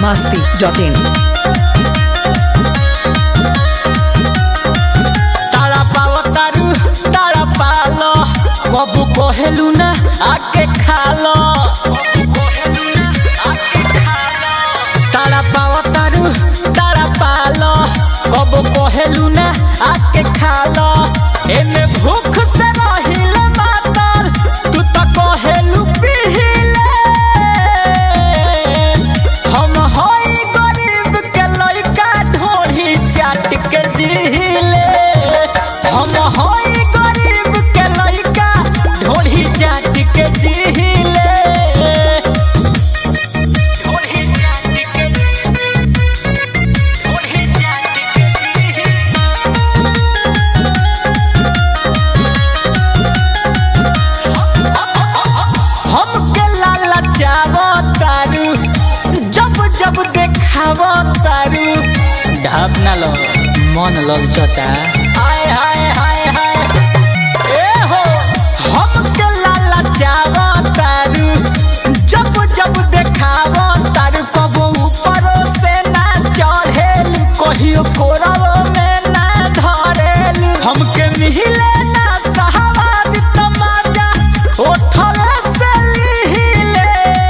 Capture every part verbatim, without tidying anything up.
masti dot in. तारा पाव तारू तारा पालो कबू कहेलू ना आके खालो तारा पाव तारू तारा पालो कबू कहेलू ना आके खालो एमे भूख से रहिले मातल तू तो कहेलू पीहिले हम होई गरीब के लइका ढोरी चाट के जीले हम होई गरीब के लइका ढोरी चाट के जीले ढोरी चाट के ढोरी चाट के हमके लाला चावो तारू जब जब देखावो तारू ढाप ना लो मन लग चोता हाय हाय हाय हाय ए हो हमके लाला चावो तारू जब जब देखावो तारू कबो ऊपर से ना चढ़ेल कहियो कोरावो में ना धरेल हमके मिहिले ना सहावाद तमाजा ओठले से लिहिले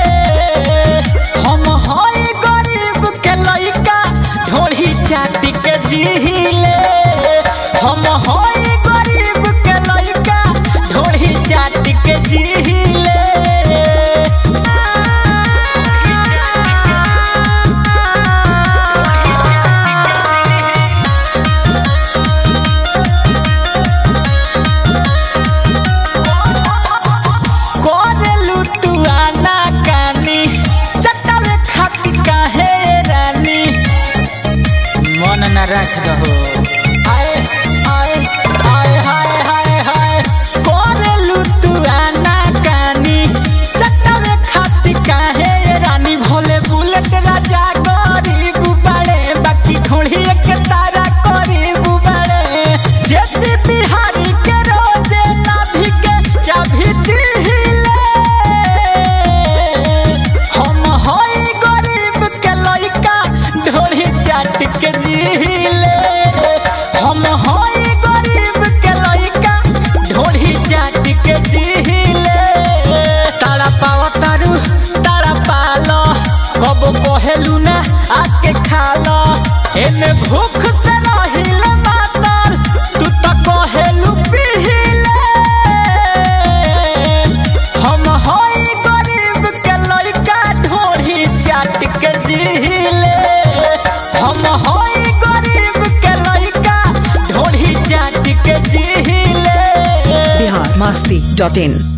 हम होई गरीब के लइका ढोरी चाट के जीले हम होई गरीब के लइका ढोरी चाट के जीले कोरेलू तू आना कानी चटल खाती काहे रानी मन न रख दहो हाय हाय हाय हाय हाय हाय कोरेलू तू आना कानी चटल खाती काहे रानी भोले बुलेट राजा गरीब बड़े बाकी थोड़ी एक तारा गरीब बड़े जैसे बिहारी के रोजे नाभि के चाभी दिहिले हम होई गरीब के लइका ढोरी चाट के जीले हम होई गरीब के लइका ढोरी चाट के जीले तारा पाव तारू तारा पालो कबो कहेलू ना आके खालो एमे भूख से रहिले मातल तू तो कहेलू पीहिले हम होई गरीब के लइका ढोरी चाट के जीले हम होई गरीब के लइका ढोरी चाट के जीले Bihar masti dot in.